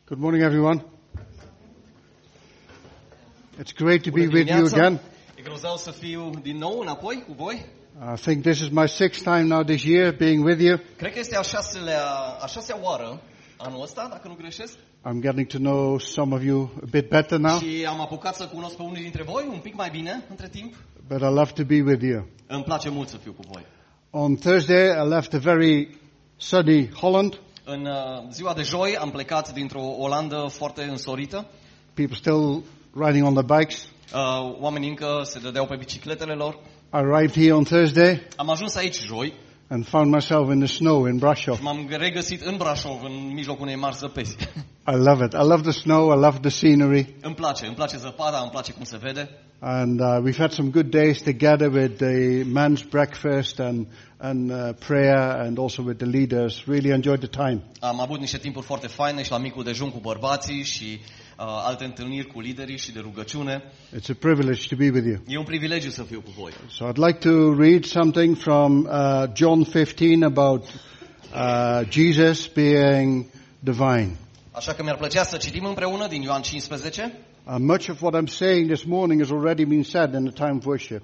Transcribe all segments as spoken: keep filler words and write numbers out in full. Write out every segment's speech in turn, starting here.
Good morning, everyone. It's great to be with you again. E grozav să fiu din nou înapoi cu voi. I think this is my sixth time now this year being with you. Cred că este a șaselea, a șasea oară anul ăsta, dacă nu greșesc. I'm getting to know some of you a bit better now, Și am apucat să cunosc pe unii dintre voi un pic mai bine între timp. but I love to be with you. Îmi place mult să fiu cu voi. On Thursday, I left a very sunny Holland. În uh, ziua de joi am plecat dintr-o Olandă foarte însorită. People still riding on their bikes. Uh, oamenii încă se dădeau pe bicicletele lor. I arrived here on Thursday Am ajuns aici joi and found myself in the snow in Brasov. și m-am regăsit în Brașov, în mijlocul unei mari zăpezi. I love it. I love the snow. I love the scenery. Îmi place, îmi place zăpada, îmi place cum se vede. And uh, we've had some good days together with the men's breakfast and and uh, prayer, and also with the leaders. Really enjoyed the time. Am avut niște timpuri foarte faine și la micul dejun cu bărbații și uh, alte întâlniri cu liderii și de rugăciune. It's a privilege to be with you. E un privilegiu să fiu cu voi. So I'd like to read something from uh, John fifteen about uh, Jesus being divine. Așa că mi-ar plăcea să citim împreună din Ioan cincisprezece. Uh, much of what I'm saying this morning has already been said in the time of worship.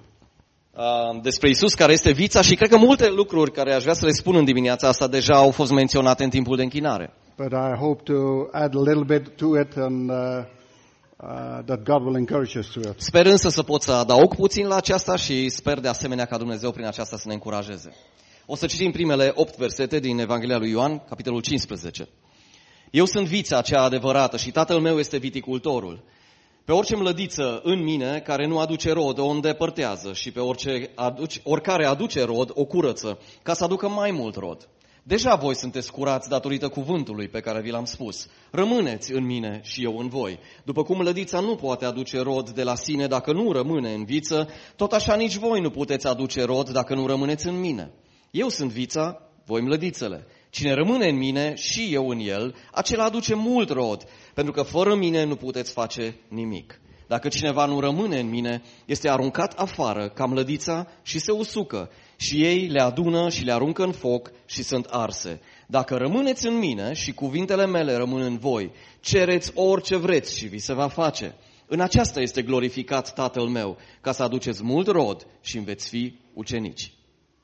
Uh, despre Isus care este vița și cred că multe lucruri care aș vrea să le spun în dimineața asta deja au fost menționate în timpul de închinare. But I hope to add a little bit to it, and uh, uh, that God will encourage us to it. Sper însă să pot să adaug puțin la aceasta și sper de asemenea ca Dumnezeu prin aceasta să ne încurajeze. O să citim primele opt versete din Evanghelia lui Ioan, capitolul cincisprezece. Eu sunt vița aceea adevărată și Tatăl meu este viticultorul. Pe orice mlădiță în mine care nu aduce rod o îndepărtează și pe orice aduce, oricare aduce rod o curăță, ca să aducă mai mult rod. Deja voi sunteți curați datorită cuvântului pe care vi l-am spus. Rămâneți în mine și eu în voi. După cum mlădița nu poate aduce rod de la sine dacă nu rămâne în viță, tot așa nici voi nu puteți aduce rod dacă nu rămâneți în mine. Eu sunt vița, voi mlădițele. Cine rămâne în mine și eu în el, acela aduce mult rod, pentru că fără mine nu puteți face nimic. Dacă cineva nu rămâne în mine, este aruncat afară ca mlădița și se usucă, și ei le adună și le aruncă în foc și sunt arse. Dacă rămâneți în mine și cuvintele mele rămân în voi, cereți orice vreți și vi se va face. În aceasta este glorificat Tatăl meu, ca să aduceți mult rod și îmi veți fi ucenici.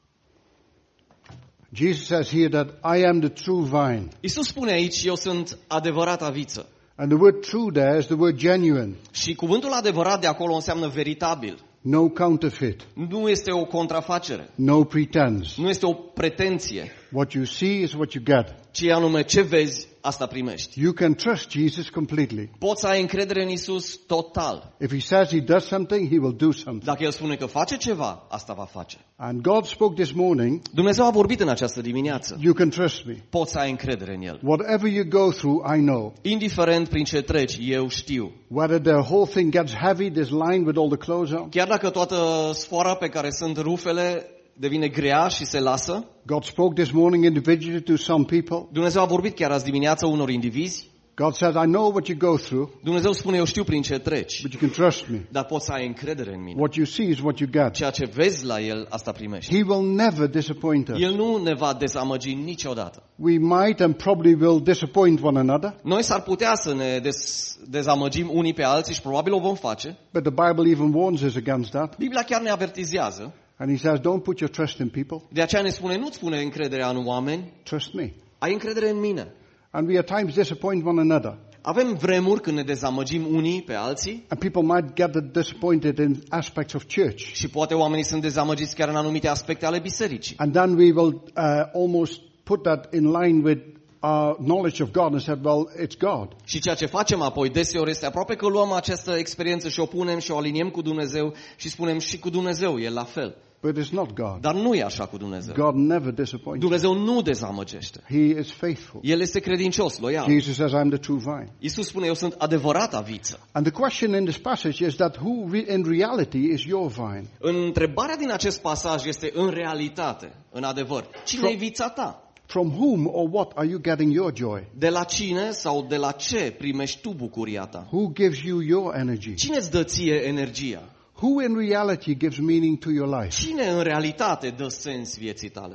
Jesus says here that I am the true vine. Iisus spune aici, eu sunt adevărata viță. And the word true there is the word genuine. Și cuvântul adevărat de acolo înseamnă veritabil. No counterfeit. Nu este o contrafacere. No pretense. Nu este o pretenție. What you see is what you get. Ci anume ce vezi, asta primești. You can trust Jesus completely. Poți să ai încredere în Iisus total. If he says he does something, he will do something. Dacă El spune că face ceva, asta va face. And God spoke this morning. Dumnezeu a vorbit în această dimineață. You can trust me. Poți să ai încredere în El. Whatever you go through, I know. Indiferent prin ce treci, eu știu. Whether the whole thing gets heavy, this line with all the clothes on. Chiar dacă toată sfoara pe care sunt rufele devine grea și se lasă, God spoke this morning individually to some people. Dumnezeu a vorbit chiar azi dimineață unor indivizi. God says, I know what you go through. Dumnezeu spune, eu știu prin ce treci, But you can trust me. dar poți să ai încredere în mine. What you see is what you get. Ceea ce vezi la El, asta primești. He will never disappoint us. El nu ne va dezamăgi niciodată. We might and probably will disappoint one another. Noi s-ar putea să ne dez- dezamăgim unii pe alții și probabil o vom face. But the Bible even warns us against that. Biblia chiar ne avertizează. And he says, don't put your trust in people. De aceea ne spune, nu-ți pune încrederea în oameni, Trust me. ai încredere în mine. And we at times disappoint one another. Avem vremuri când ne dezamăgim unii pe alții And people might get disappointed in aspects of church. și poate oamenii sunt dezamăgiți chiar în anumite aspecte ale bisericii. And then we will uh, almost put that in line with our knowledge of God and said, well, it's God. Și ceea ce facem apoi deseori este aproape că luăm această experiență și o punem și o aliniem cu Dumnezeu și spunem și cu Dumnezeu e la fel. But it's not God. Dar nu e așa cu Dumnezeu. God never disappoints. Dumnezeu nu dezamăgește. He is faithful. El este credincios, loial. Jesus says, I'm the true vine. Iisus spune, eu sunt adevărata viță. And the question in this passage is that who re- in reality is your vine? Întrebarea din acest pasaj este în realitate, în adevăr. Cine e vița ta? From whom or what are you getting your joy? De la cine sau de la ce primești tu bucuria ta? Who gives you your energy? Cine îți dă ție energia? Who in reality gives meaning to your life? Cine în realitate dă sens vieții tale?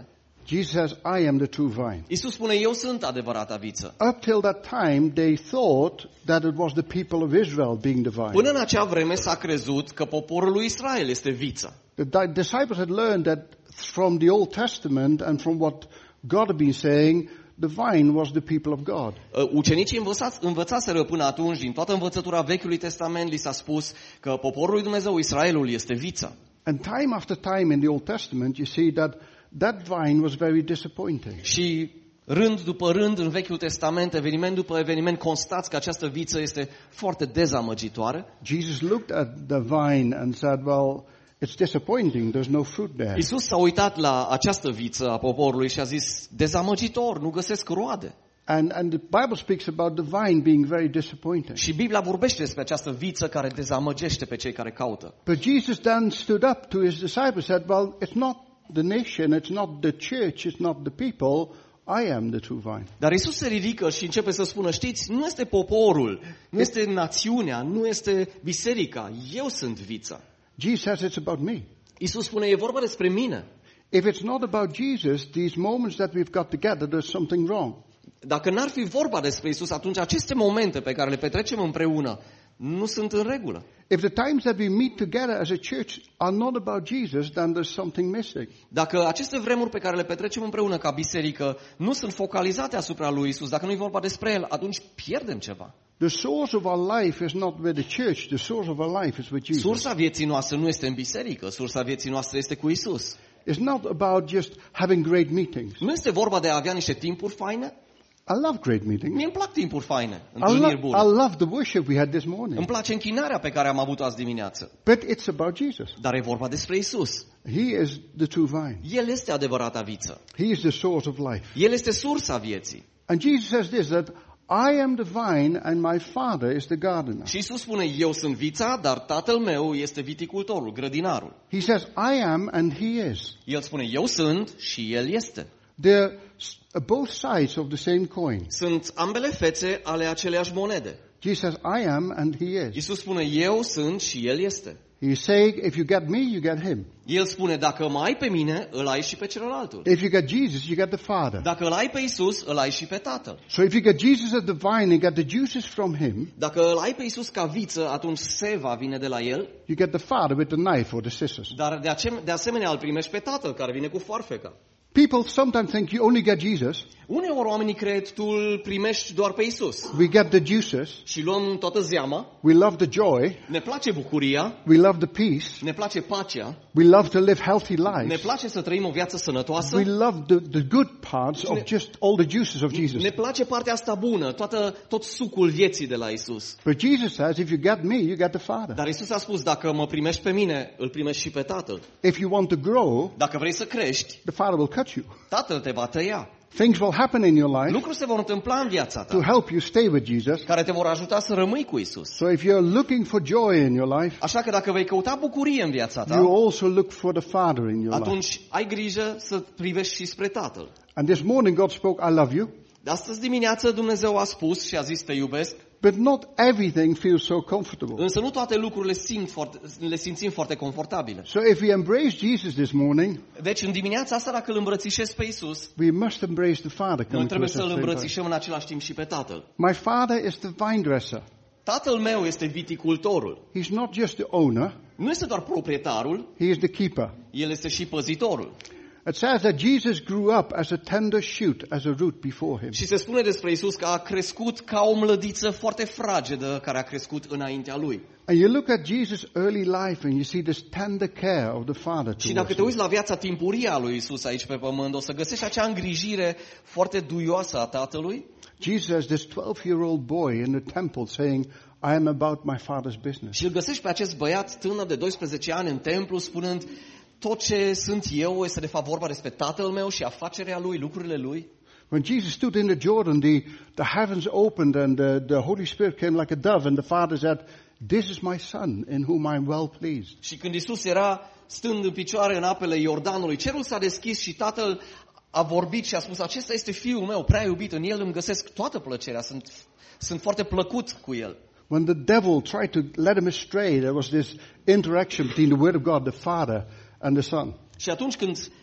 Jesus says, I am the true vine. Iisus spune, eu sunt adevărata viță. Up till that time, they thought that it was the people of Israel being the vine. Până în acea vreme s-a crezut că poporul lui Israel este vița. The di- disciples had learned that from the Old Testament and from what God had been saying, the vine was the people of God. Ucenicii învățați, învățaseră până atunci, din toată învățătura Vechiului Testament, li s-a spus că poporul lui Dumnezeu, Israelul, este vița. And time after time in the Old Testament, you see that that vine was very disappointing. Și rând după rând, în Vechiul Testament, eveniment după eveniment, constați că această viță este foarte dezamăgitoare. Jesus looked at the vine and said, well, it's disappointing, there's no fruit there. Iisus s-a uitat la această viță a poporului și a zis, dezamăgitor, nu găsesc roade. And, and the Bible speaks about the vine being very disappointing. Și Biblia vorbește despre această viță care dezamăgește pe cei care caută. But Jesus then stood up to his disciples and said, well, it's not the nation, it's not the church, it's not the people, I am the true vine. Dar Iisus se ridică și începe să spună, știți, nu este poporul, nu este națiunea, nu este biserica, eu sunt vița. Jesus says it's about me. Iisus spune, e vorba despre mine. If it's not about Jesus, these moments that we've got together, there's something wrong. Dacă n-ar fi vorba despre Iisus, atunci aceste momente pe care le petrecem împreună nu sunt în regulă. If the times that we meet together as a church are not about Jesus, then there's something missing. Dacă aceste vremuri pe care le petrecem împreună ca biserică nu sunt focalizate asupra lui Iisus, dacă nu e vorba despre El, atunci pierdem ceva. The source of our life is not with the church, the source of our life is with Jesus. Sursa vieții noastre nu este în biserică, sursa vieții noastre este cu Iisus. It's not about just having great meetings. Nu este vorba de a avea niște timpuri faine. I love great meetings. Mie îmi plac timpuri faine, I, întâlniri lo- bune. I love the worship we had this morning. Îmi place închinarea pe care am avut-o azi dimineață. But it's about Jesus. Dar e vorba despre Isus. He is the true vine. El este adevărata viță. He is the source of life. El este sursa vieții. And Jesus says this, that I am the vine and my Father is the gardener. Și Isus spune, eu sunt vița, dar Tatăl meu este viticultorul, grădinarul. He says, I am and He is. El spune, eu sunt și El este. They're s- both sides of the same coin. Sunt ambele fețe ale aceleiași monede. Jesus says, I am and He is. Isus spune, eu sunt și El este. He's saying, if you get me, you get Him. El spune, dacă mă ai pe mine, îl ai și pe celălaltul. If you get Jesus, you get the Father. Dacă îl ai pe Isus, îl ai și pe Tatăl. So if you get Jesus as the vine and get the juices from Him, Dacă îl ai pe Isus ca viță, atunci seva vine de la El, you get the Father with the knife or the scissors. dar de, ace- de asemenea îl primești pe Tatăl, care vine cu foarfeca. People sometimes think you only get Jesus. Uneori oamenii cred tu îl primești doar pe Isus. We get the juices. Și luăm toată zeama, We love the joy. ne place bucuria, We love the peace. ne place pacea, We love to live healthy ne lives. place să trăim o viață sănătoasă, We love the, the good parts of just all the juices of Jesus. ne place partea asta bună, toată, tot sucul vieții de la Isus. But Jesus says, if you get me, you get the Father. Dar Isus a spus, dacă mă primești pe mine, îl primești și pe Tatăl. If you want to grow, Dacă vrei să crești, the Father will cut you. Tatăl te va tăia. Things will happen in your life Lucruri se vor întâmpla în viața to ta, help you stay with Jesus. care te vor ajuta să rămâi cu Isus. So if you're looking for joy in your life, Așa că dacă vei căuta bucurie în viața ta, you also look for the Father in your life. atunci ai grijă să privești și spre Tatăl. And this morning God spoke, I love you. Astăzi dimineață Dumnezeu a spus și a zis te iubesc, But not everything feels so comfortable. însă nu toate lucrurile simt foarte, le simțim foarte confortabile. So if we embrace Jesus this morning, Deci în dimineața asta dacă îl îmbrățișezi pe Isus, we must embrace the Father noi coming to trebuie us at să the îl same time. îmbrățișăm în același timp și pe Tatăl. My Father is the vine dresser. Tatăl meu este viticultorul. He's not just the owner, Nu este doar proprietarul, he is the keeper. el este și păzitorul. It says that Jesus grew up as a tender shoot, as a root before him. Și se spune despre Isus că a crescut ca o mlădiță foarte fragedă care a crescut înaintea lui. And you look at Jesus' early life and you see this tender care of the Father Și dacă towards te him. uiți la viața timpurie a lui Isus aici pe pământ, o să găsești acea îngrijire foarte duioasă a Tatălui. Jesus has this twelve-year-old boy in the temple saying, I am about my Father's business. Și îl găsești pe acest băiat tânăr de doisprezece ani în templu spunând tot ce sunt eu este de fapt vorba despre Tatăl meu și afacerea lui, lucrurile lui. When Jesus stood in the Jordan, the, the heavens opened and the, the Holy Spirit came like a dove and the Father said, this is my Son in whom I am well pleased. Și când Isus era stând în picioare în apele Iordanului, cerul s-a deschis și Tatăl a vorbit și a spus, acesta este Fiul meu prea iubit, în el îmi găsesc toată plăcerea, sunt, sunt foarte plăcut cu el. When the devil tried to let him astray, there was this interaction between the Word of God, the Father, and the Son. Și atunci când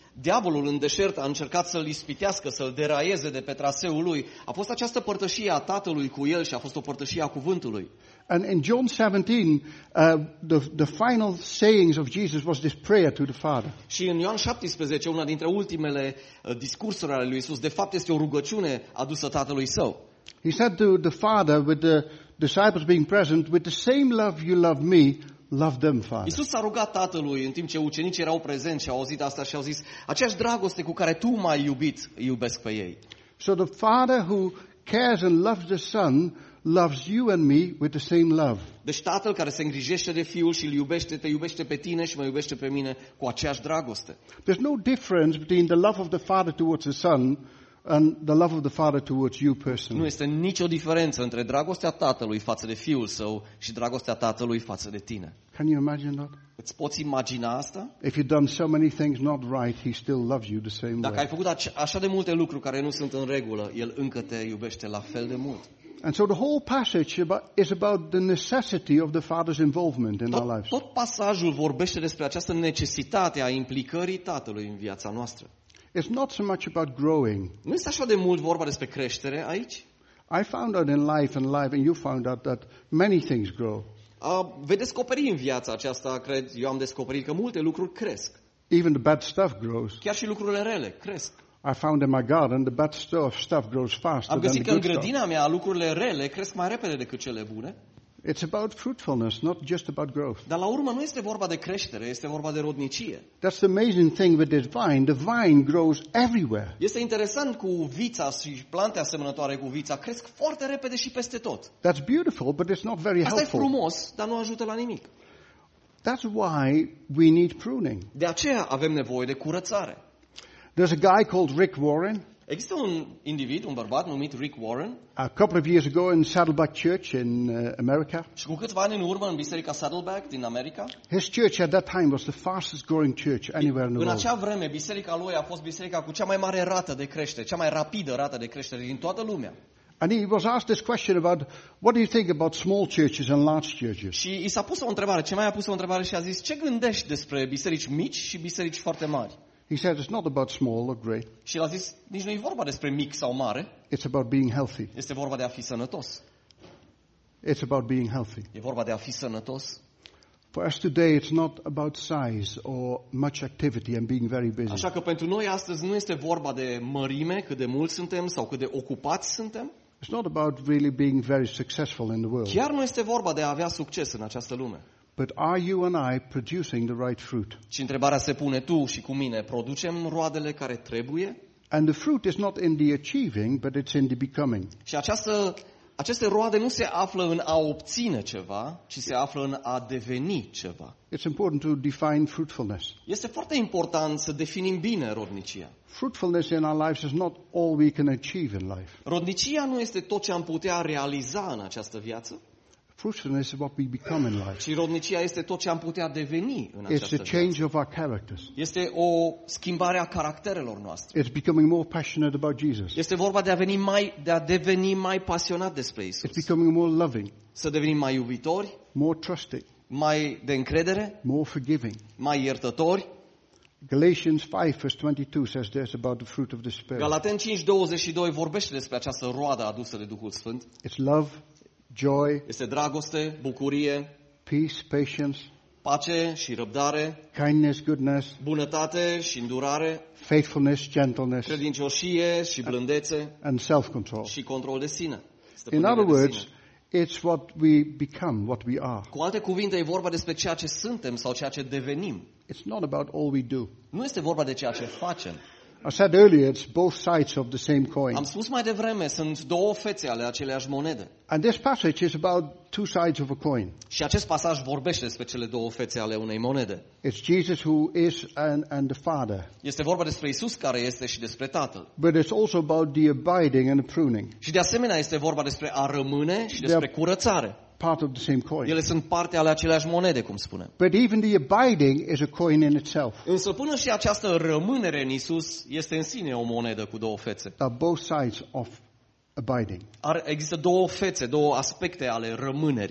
diavolul în deșert a încercat să-l ispitească, să-l deraieze de pe traseul lui, a fost această părtășie a Tatălui cu el și a fost o părtășie a cuvântului. And in John seventeen, uh, the, the final sayings of Jesus was this prayer to the Father. Și în Ioan șaptesprezece, una dintre ultimele uh, discursuri ale lui Isus, de fapt este o rugăciune adusă Tatălui Său. He said to the Father, with the disciples being present, with the same love you love me, love them, Father. Isus s-a rugat Tatălui în timp ce ucenicii erau prezenți și au auzit asta și au zis, aceeași dragoste cu care tu m-ai iubit, îi iubesc pe ei. So the Father who cares and loves the Son loves you and me with the same love. Deci Tatăl care se îngrijește de Fiul și îl iubește, te iubește pe tine și mă iubește pe mine cu aceeași dragoste. There's no difference between the love of the Father towards the Son and the love of the Father towards you personally. Nu este nicio diferență între dragostea Tatălui față de Fiul Său și dragostea Tatălui față de tine. Can you imagine that? Îți poți imagina asta? If you've done so many things not right, He still loves you the same Dacă way. ai făcut așa de multe lucruri care nu sunt în regulă, El încă te iubește la fel de mult. And so the whole passage about, is about the necessity of the Father's involvement in our Tot, lives. tot pasajul vorbește despre această necesitate a implicării Tatălui în viața noastră. It's not so much about growing. Nu este așa de mult vorba despre creștere aici? I found out in life and life, and you found out that many things grow. A, vei descoperi în viața aceasta, cred, eu am descoperit că multe lucruri cresc. Even the bad stuff grows. Chiar și lucrurile rele cresc. I found in my garden the bad stuff stuff grows faster Am than găsit the că în good stuff. grădina mea lucrurile rele cresc mai repede decât cele bune. It's about fruitfulness, not just about growth. Dar la urmă nu este vorba de creștere, este vorba de rodnicie. That's the amazing thing with this vine. The vine grows everywhere. Este interesant cu vița și plante asemănătoare cu vița, cresc foarte repede și peste tot. That's beautiful, but it's not very Asta e helpful. frumos, dar nu ajută la nimic. That's why we need pruning. De aceea avem nevoie de curățare. There's a guy called Rick Warren. Există un individ, un bărbat numit Rick Warren, A couple of years ago in Saddleback Church in uh, America, și cu câțiva ani în urmă în biserica Saddleback din America, his church at that time was the fastest growing church anywhere in the în world. acea vreme biserica lui a fost biserica cu cea mai mare rată de creștere, cea mai rapidă rată de creștere din toată lumea. And he was asked this question about, what do you think about small churches and large churches? Și i s-a pus o întrebare, ce mai a pus o întrebare și a zis, ce gândești despre biserici mici și biserici foarte mari? He said it's not about small or great. Și el a zis, nici nu e vorba despre mic sau mare, It's about being healthy. este vorba de a fi sănătos. It's about being healthy. E vorba de a fi sănătos. For us today, it's not about size or much activity and being very busy. Așa că pentru noi astăzi nu este vorba de mărime, cât de mulți suntem sau cât de ocupați suntem. It's not about really being very successful in the world. Chiar nu este vorba de a avea succes în această lume. But are you and I producing the right fruit? Și întrebarea se pune, tu și cu mine, producem roadele care trebuie? And the fruit is not in the achieving, but it's in the becoming. Și această, aceste roade nu se află în a obține ceva, ci se află în a deveni ceva. It's important to define fruitfulness. Este foarte important să definim bine rodnicia. Fruitfulness in our lives is not all we can achieve in life. Rodnicia nu este tot ce am putea realiza în această viață, Fruitfulness is what we become in life. ci rodnicia este tot ce am putea deveni în It's această the viață. change of our characters. Este o schimbare a caracterelor noastre. It's becoming more passionate about Jesus. Este vorba de a, veni mai, de a deveni mai pasionat despre It's Isus. becoming more loving, Să devenim mai iubitori, more trusting, mai de încredere, more forgiving. mai iertători. Galatians five verse twenty-two says this about the fruit of the Spirit. Galaten cinci douăzeci și doi vorbește despre această roadă adusă de Duhul Sfânt. It's love, joy, Este dragoste, bucurie, peace, patience, pace și răbdare, kindness, goodness, bunătate și îndurare, faithfulness, gentleness, credincioșie și blândețe and self-control. și control de sine. In Stăpânire other de words, sine. it's what we become, what we are. Cu alte cuvinte, e vorba despre ceea ce suntem sau ceea ce devenim. It's not about all we do. Nu este vorba de ceea ce facem. I said earlier, it's both sides of the same coin. Am spus mai devreme, sunt două fețe ale aceleași monede. And this passage is about two sides of a coin. Și acest pasaj vorbește despre cele două fețe ale unei monede. It's Jesus who is and, and the Father. Este vorba despre Isus care este și despre Tatăl. But it's also about the abiding and the pruning, Și de asemenea este vorba despre a rămâne și despre curățare. part of the same coin. Ele sunt parte ale aceleași monede, cum spunem. But even the abiding is a coin in itself. Însă până și această rămânere în Isus este în sine o monedă cu două fețe. There are both sides of abiding. Ar, există două fețe, două aspecte ale rămânerii.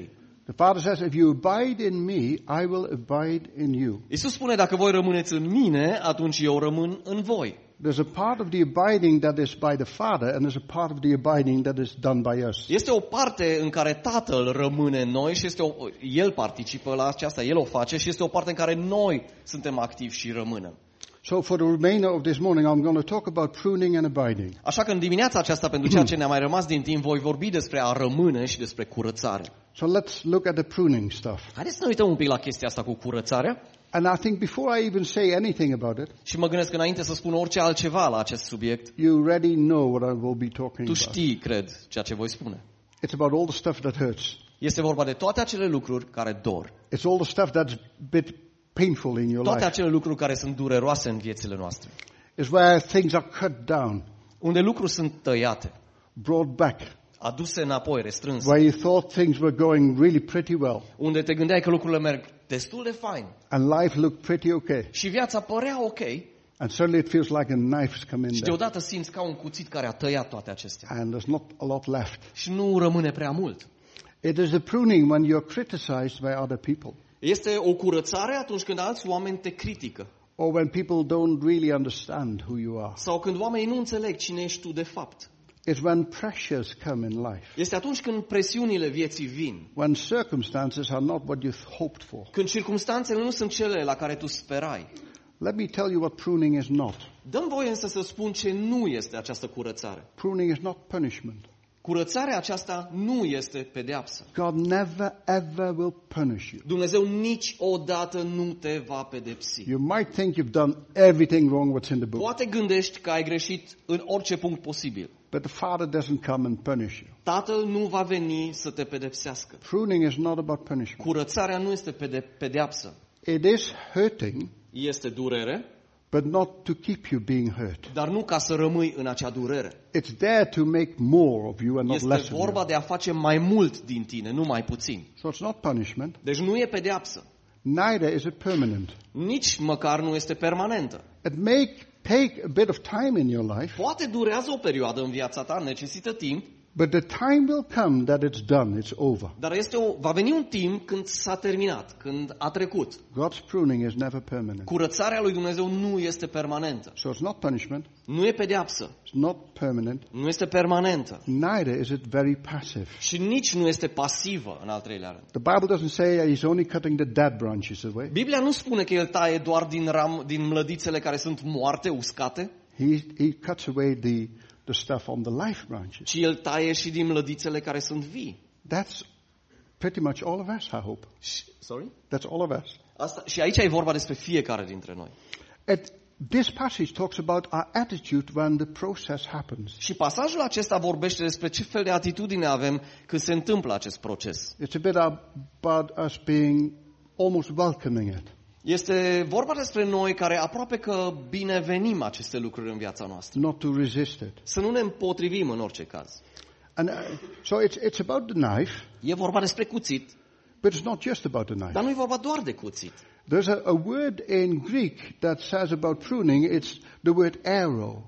The Father says, if you abide in me, I will abide in you. Iisus spune, dacă voi rămâneți în mine, atunci eu rămân în voi. There's a part of the abiding that is by the Father, and there's a part of the abiding that is done by us. Este o parte în care Tatăl rămâne în noi și este o, El participă la aceasta, El o face și este o parte în care noi suntem activi și rămânem. So for the remainder of this morning, I'm going to talk about pruning and abiding. Așa că în dimineața aceasta, pentru ceea ce ne-a mai rămas din timp, voi vorbi despre a rămâne și despre curățare. So let's look at the pruning stuff. Haideți să ne uităm un pic la chestia asta cu curățarea. And I think before I even say anything about it, Și mă gândesc înainte să spun orice altceva la acest subiect, you already know what I will be talking tu about. știi, cred, ceea ce voi spune. It's about all the stuff that hurts. Este vorba de toate acele lucruri care dor. It's all the stuff that's a bit painful in your Toate life. acele lucruri care sunt dureroase în viețile noastre. It's where things are cut down, Unde lucruri sunt tăiate, brought back, aduse înapoi, restrânse. where you thought things were going really pretty well, Unde te gândeai că lucrurile merg destul de fain and life looked pretty okay. și viața părea ok And suddenly it feels like a knife's come in și there, deodată simți ca un cuțit care a tăiat toate acestea. and there's not a lot left. Și nu rămâne prea mult. It is the pruning when you're criticized by other people, Este o curățare atunci când alți oameni te critică. or when people don't really understand who you are. Sau când oamenii nu înțeleg cine ești tu de fapt. It's when pressures come in life, Este atunci când presiunile vieții vin. when circumstances are not what you hoped for. Când circumstanțele nu sunt cele la care tu sperai. Let me tell you what pruning is not. Dă-mi voie însă să spun ce nu este această curățare. Pruning is not punishment. Curățarea aceasta nu este pedeapsă. God never ever will punish you. Dumnezeu niciodată nu te va pedepsi. You might think you've done everything wrong what's in the book, Poate gândești că ai greșit în orice punct posibil. but the Father doesn't come and punish you. Tatăl nu va veni să te pedepsească. Pruning is not about punishment. Curățarea nu este pede- pedeapsă. It is hurting, Este durere, but not to keep you being hurt. dar nu ca să rămâi în acea durere. It's there to make more of you and not Este less of vorba you. de a face mai mult din tine, nu mai puțin. So it's not punishment. Deci nu e pedeapsă. Neither is it permanent. Nici măcar nu este permanentă. It may take a bit of time in your life, Poate durează o perioadă în viața ta, necesită timp, but the time will come that it's done, it's over. dar este o, va veni un timp când s-a terminat, când a trecut. God's pruning is never permanent. Curățarea lui Dumnezeu nu este permanentă. So it's not punishment, Nu e pedeapsă. it's not permanent, Nu este permanentă. neither is it very passive. Și nici nu este pasivă, în al treilea rând. The Bible doesn't say he's only cutting the dead branches away. Biblia nu spune că El taie doar din, ram, din mlădițele care sunt moarte, uscate, He, he cuts away the, the stuff on the life branches. ci El taie și din mlădițele care sunt vii. That's pretty much all of us, I hope. Și, sorry? That's all of us. Asta, și aici e vorba despre fiecare dintre noi. It, this passage talks about our attitude when the process happens. Și pasajul acesta vorbește despre ce fel de atitudine avem când se întâmplă acest proces. It's a bit about us being almost welcoming it. Este vorba despre noi care aproape că binevenim aceste lucruri în viața noastră. Not to resist it. Să nu ne împotrivim în orice caz. And uh, so it's, it's about the knife, E vorba despre cuțit, but it's not just about the knife. dar nu e vorba doar de cuțit. There's a, a word in Greek that says about pruning, it's the word arrow.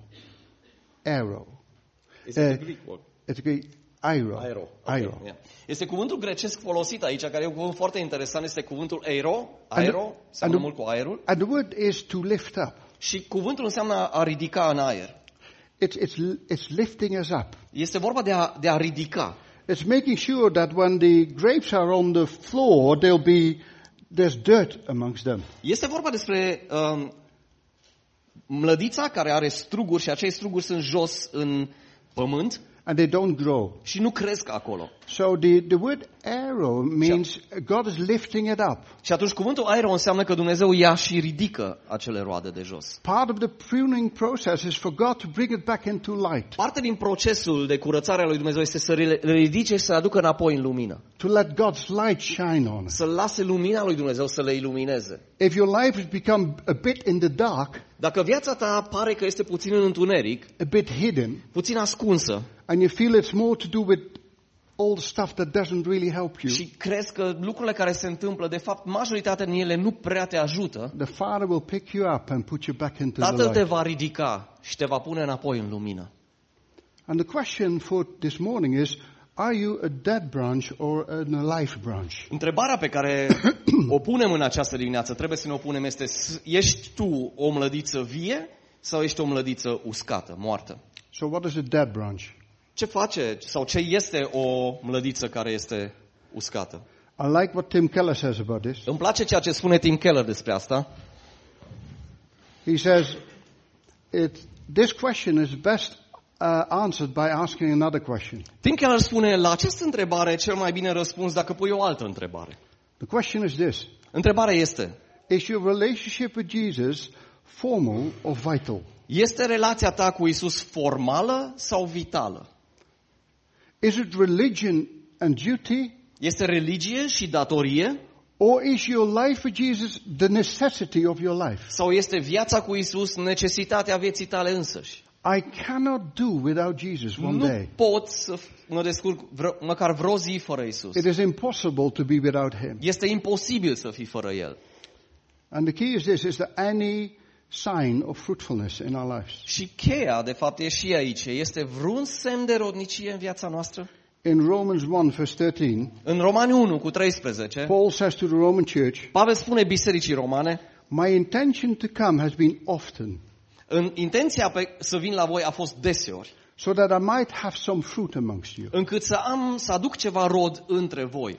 Arrow. Este Eh, Greek word. It's Greek, airo. Aero. Airo. Okay, yeah. Este cuvântul grecesc folosit aici, care e un cuvânt foarte interesant, este cuvântul aero, aero, seamănă mult cu aerul, And the word is to lift up. și cuvântul înseamnă a ridica în aer. It's, it's, it's lifting us up. Este vorba de a, de a ridica. It's making sure that when the grapes are on the floor, there'll be, there's dirt amongst them. Este vorba despre um, mlădița care are struguri și acei struguri sunt jos în pământ And they don't grow. și nu cresc acolo. So the, the word arrow means God is lifting it up. Și atunci cuvântul aero înseamnă că Dumnezeu ia și ridică acele roade de jos. Part of the pruning process is for God to bring it back into light. Parte din procesul de curățare a lui Dumnezeu este să le ridice și să le aducă înapoi în lumină. To let God's light shine on it. Să lase lumina lui Dumnezeu să le ilumineze. If your life has become a bit in the dark, Dacă viața ta pare că este puțin în întuneric, a bit hidden, puțin ascunsă, and you feel it's more to do with all the stuff that doesn't really help you, și crezi că lucrurile care se întâmplă, de fapt, majoritatea din ele nu prea te ajută, the Father will pick you up and put you back into the Tatăl te light. va ridica și te va pune înapoi în lumină. And the question for this morning is, are you a dead branch or an alive branch? Întrebarea pe care o punem în această dimineață, trebuie să ne o punem, este: ești tu o mlădiță vie sau ești o mlădiță uscată, moartă? So what is a dead branch? Ce face sau ce este o mlădiță care este uscată? I like what Tim Keller says about this. Îmi place ceea ce spune Tim Keller despre asta. He says, it, this question is best uh, answered by asking another question. Tim Keller spune: la această întrebare cel mai bine răspuns dacă pui o altă întrebare. The question is this. Întrebarea este: Is your relationship with Jesus formal or vital? este relația ta cu Isus formală sau vitală? Is it religion and duty? Este religie și datorie? Or is your life with Jesus the necessity of your life? Sau este viața cu Isus necesitatea vieții tale însăși? I cannot do without Jesus one Nu day. pot să mă descurc vreo, măcar vreo zi fără Isus. It is impossible to be without Him. Este imposibil să fii fără El. And the key is this, is there any sign of fruitfulness in our lives? Și cheia, de fapt, e și aici. Este vreun semn de rodnicie în viața noastră? In Romans one verse thirteen, În Romani unu cu treisprezece, Paul says to the Roman church, Pavel spune bisericii romane: my intention to come has been often, în intenția pe, să vin la voi a fost deseori, so that I might have some fruit amongst you. încât să am să aduc ceva rod între voi.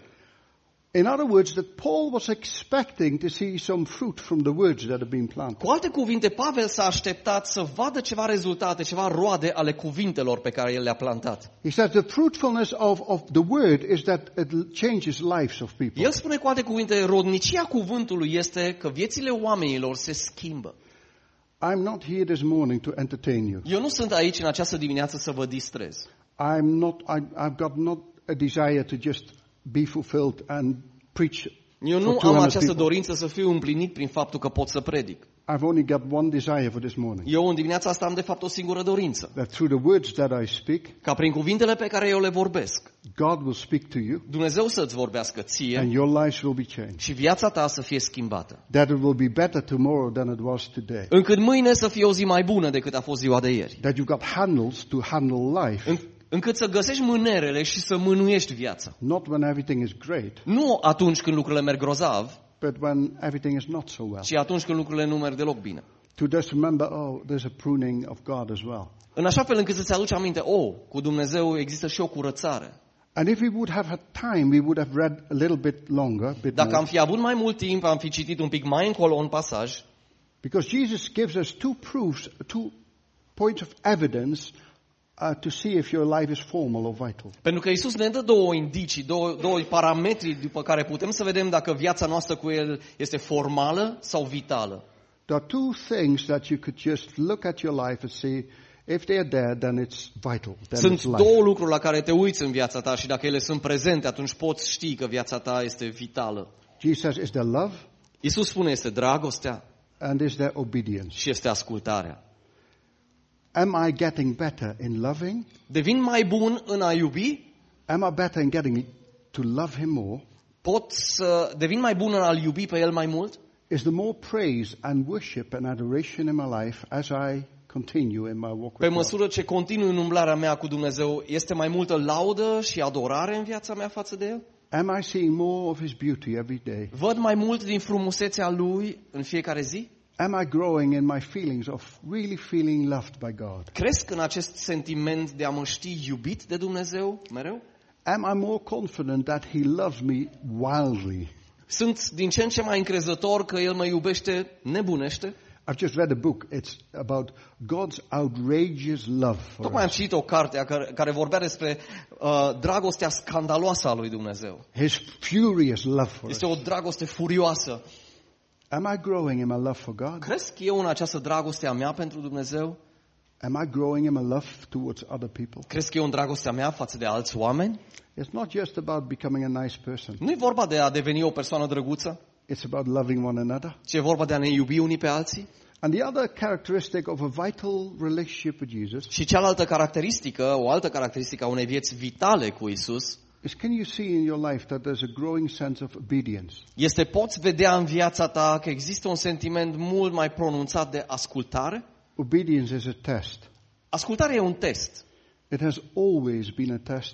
In other words, that Paul was expecting to see some fruit from the words that have been planted. Cu alte cuvinte, Pavel s-a așteptat să vadă ceva rezultate, ceva roade ale cuvintelor pe care el le-a plantat. He says the fruitfulness of, of the word is that it changes lives of people. El spune cu alte cuvinte, rodnicia cuvântului este că viețile oamenilor se schimbă. I'm not here this morning to entertain you. Eu nu sunt aici în această dimineață să vă distrez. I'm not, I, I've got not a desire to just be fulfilled and preach Eu for nu two am hundred această people. dorință să fiu împlinit prin faptul că pot să predic. I've only got one desire for this morning. Eu în dimineața asta am de fapt o singură dorință. That through the words that I speak, Ca prin cuvintele pe care eu le vorbesc, God will speak to you Dumnezeu să-ți vorbească ție and your lives will be changed. și viața ta să fie schimbată. That it will be better tomorrow than it was today. Încât mâine să fie o zi mai bună decât a fost ziua de ieri. That you've got handles to handle life. În, încât să găsești mânerele și să mânuiești viața. Not when everything is great, Nu atunci când lucrurile merg grozav, but when everything is not so well. ci atunci când lucrurile nu merg deloc bine. To just remember, oh, there's a pruning of God as well. În așa fel încât să-ți aduci aminte, oh, cu Dumnezeu există și o curățare. And if we would have had time, we would have read a little bit longer, a bit Dacă more. am fi avut mai mult timp, am fi citit un pic mai încolo un pasaj, Because Jesus gives us two proofs, two points of evidence uh, to see if your life is formal or vital. pentru că Iisus ne dă două indicii, două, două parametri după care putem să vedem dacă viața noastră cu El este formală sau vitală. There are two things that you could just look at your life and see if they are there, then it's vital. Then Sunt it's life. două lucruri la care te uiți în viața ta și dacă ele sunt prezente, atunci poți ști că viața ta este vitală. Jesus says, is there love Iisus spune, este dragostea and is there obedience? și este ascultarea. Am I getting better in loving? Devin mai bun în a iubi? Am I better in getting to love Him more? Pot să devin mai bun în a-L iubi pe El mai mult? Is there more praise and worship and adoration in my life as I continue in my walk Pe with God? măsură ce continui în umblarea mea cu Dumnezeu, este mai multă laudă și adorare în viața mea față de El? Am I seeing more of His beauty every day? Văd mai mult din frumusețea Lui în fiecare zi? Am I growing in my feelings of really feeling loved by God? Cresc în acest sentiment de a mă ști iubit de Dumnezeu mereu? Am I more confident that He loves me wildly? Sunt din ce în ce mai încrezător că El mă iubește nebunește? I've just read a book. It's about God's outrageous love for Tocmai am us. citit o carte care, care vorbea despre uh, dragostea scandaloasă a lui Dumnezeu. His furious love for Este us. o dragoste furioasă. Am I growing in my love for God? Cresc eu în această dragoste a mea pentru Dumnezeu? Am I growing in my love towards other people? Cresc eu în dragostea mea față de alți oameni? It's not just about becoming a nice person. Nu e vorba de a deveni o persoană drăguță, It's about loving one another. ci e vorba de a ne iubi unii pe alții. And the other characteristic of a vital relationship with Jesus Și cealaltă caracteristică, o altă caracteristică a unei vieți vitale cu Isus, is, can you see in your life that there's a growing sense of obedience? este poți vedea în viața ta că există un sentiment mult mai pronunțat de ascultare? Obedience is a test. Ascultarea e un test. It has always been a test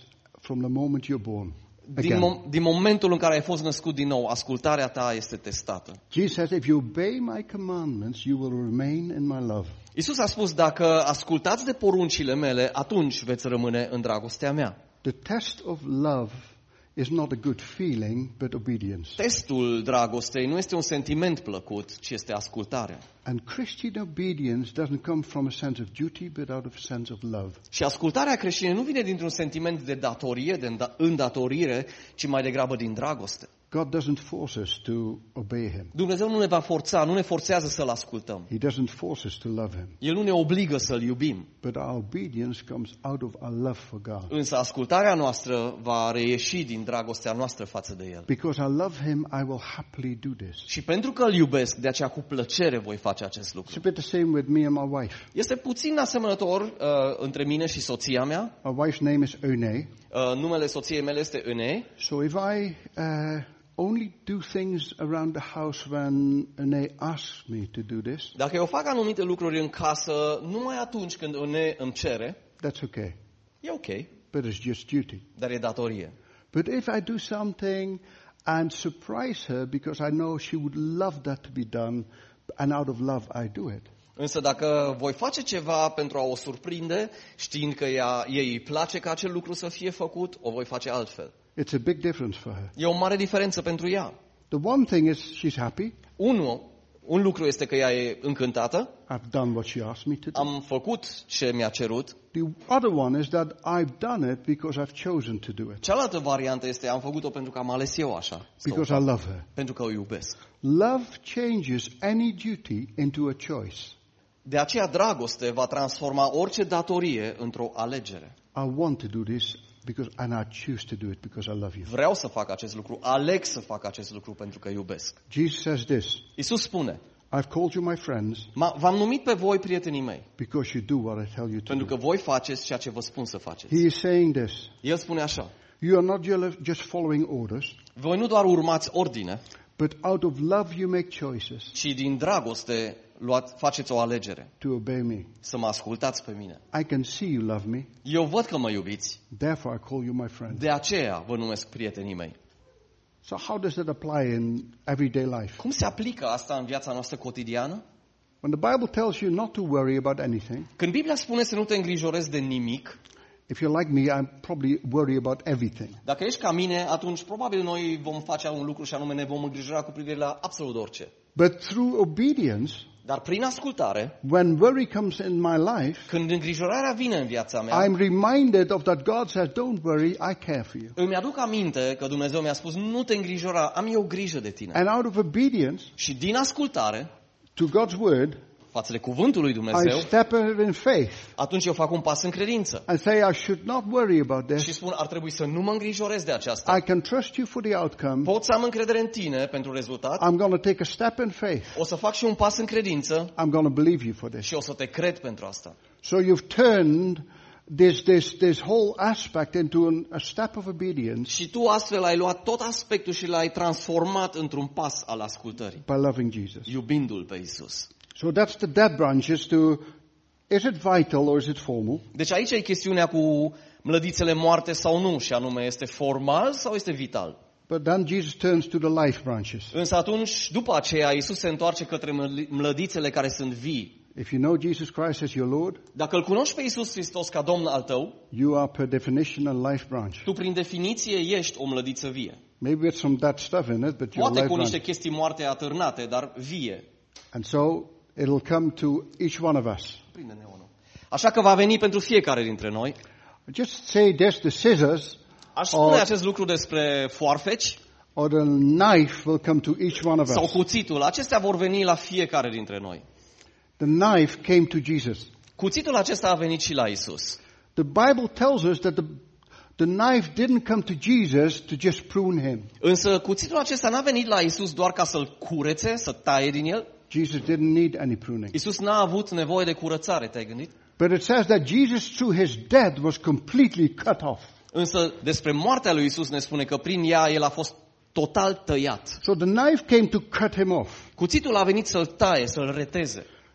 from the moment you're born. Din, mom- din momentul în care ai fost născut din nou, ascultarea ta este testată. Jesus says, if you obey my commandments, you will remain in my love. Iisus a spus, dacă ascultați de poruncile mele, atunci veți rămâne în dragostea mea. The test of love is not a good feeling, but obedience. Testul dragostei nu este un sentiment plăcut, ci este ascultarea. And Christian obedience doesn't come from a sense of duty, but out of a sense of love. Și ascultarea creștină nu vine dintr-un sentiment de datorie, de îndatorire, ci mai degrabă din dragoste. God doesn't force us to obey him. Dumnezeu nu ne va forța, nu ne forțează să-L ascultăm. He doesn't force us to love him. El nu ne obligă să-L iubim. But our obedience comes out of our love for God. Însă ascultarea noastră va reieși din dragostea noastră față de El. Because I love him, I will happily do this. Și pentru că Îl iubesc, de aceea cu plăcere voi face acest It's lucru. a bit the same with me and my wife. Este puțin asemănător uh, între mine și soția mea. My wife's name is Une. Uh, numele soției mele este Ene. So if I uh, only do things around the house when Une asks me to do this, Dacă eu fac anumite lucruri în casă, numai atunci când Ene îmi cere, that's okay. e ok, But it's just duty. dar e datorie. But if I do something and surprise her because I know she would love that to be done, and out of love I do it, Însă dacă voi face ceva pentru a o surprinde, știind că ea, ei îi place ca acel lucru să fie făcut, o voi face altfel. it's a big difference for her. E o mare diferență pentru ea. The one thing is she's happy. Unu, un lucru este că ea e încântată, I've done what she asked me to do. am făcut ce mi-a cerut. The other one is that I've done it because I've chosen to do it. Cealaltă variantă este am făcut-o pentru că am ales eu așa. să o Because fac. I love her. Pentru că o iubesc. Love changes any duty into a choice. De aceea dragoste va transforma orice datorie într-o alegere. I want to do this because, and I choose to do it because I love you. Vreau să fac acest lucru, aleg să fac acest lucru pentru că iubesc. Jesus says this, Iisus spune, I've called you my friends "M- v-am numit pe voi prietenii mei, because you do what I tell you to pentru do. că voi faceți ceea ce vă spun să faceți." He is saying this, El spune așa, you are not ju- just following orders, voi nu doar urmați ordine, but out of love you make choices ci din dragoste luați, faceți o alegere, to obey me. să mă ascultați pe mine. I can see you love me, Eu văd că mă iubiți, therefore I call you my friend. de aceea vă numesc prietenii mei. So how does that apply in everyday life? Cum se aplică asta în viața noastră cotidiană? When the Bible tells you not to worry about anything, Când Biblia spune să nu te îngrijorezi de nimic, if you're like me, I probably worry about everything. dacă ești ca mine, atunci probabil noi vom face un lucru și anume ne vom îngrijora cu privire la absolut orice. But through obedience, Dar prin ascultare, when worry comes in my life, când îngrijorarea vine în viața mea, I'm reminded of that God says, don't worry, I care for you. îmi aduc aminte că Dumnezeu mi-a spus, nu te îngrijora, am eu grijă de tine. And out of obedience Și din ascultare to God's word, față de cuvântul lui I Dumnezeu, step in in faith atunci eu fac un pas în credință. and say, I should not worry about Și this. spun, ar trebui să nu mă îngrijorez de aceasta. I can trust you for the outcome. Pot să am încredere în tine pentru rezultat. I'm going to take a step in faith. O să fac și un pas în credință I'm going to believe you for this. și o să te cred pentru asta. So you've turned this, this, this whole aspect into an, a step of obedience Și tu astfel ai luat tot aspectul și l-ai transformat într-un pas al ascultării, by loving Jesus. iubindu-L pe Iisus. So that's the dead branches to, is it vital or is it formal? Deci aici e chestiunea cu mlădițele moarte sau nu, și anume este formal sau este vital. But then Jesus turns to the life branches. Însă atunci, după aceea, Iisus se întoarce către mlădi- mlădițele care sunt vii. If you know Jesus Christ as your Lord, Dacă îl cunoști pe Iisus Hristos ca Domn al tău, you are per definition a life branch. tu prin definiție ești o mlădiță vie. Maybe with some dead stuff in it, but you're a Poate life cu niște branch. chestii moarte atârnate, dar vie. And so it'll come to each one of us. Prinde-ne unul. Așa că va veni pentru fiecare dintre noi. Just say this, the scissors Aș spune Or- acest lucru despre foarfeci or the knife will come to each one of sau us. cuțitul. Acestea vor veni la fiecare dintre noi. The knife came to Jesus. Cuțitul acesta a venit și la Isus. The Bible tells us that the, the knife didn't come to Jesus to just prune him. Însă cuțitul acesta n-a venit la Isus doar ca să-l curețe, să taie din el. Jesus didn't need any pruning. Isus n-a avut nevoie de curățare, te-ai gândit? But it says that Jesus, through his death, was completely cut off. Însă despre moartea lui Isus ne spune că prin ea el a fost total tăiat. So the knife came to cut him off. Cuțitul a venit să-l taie, să-l reteze.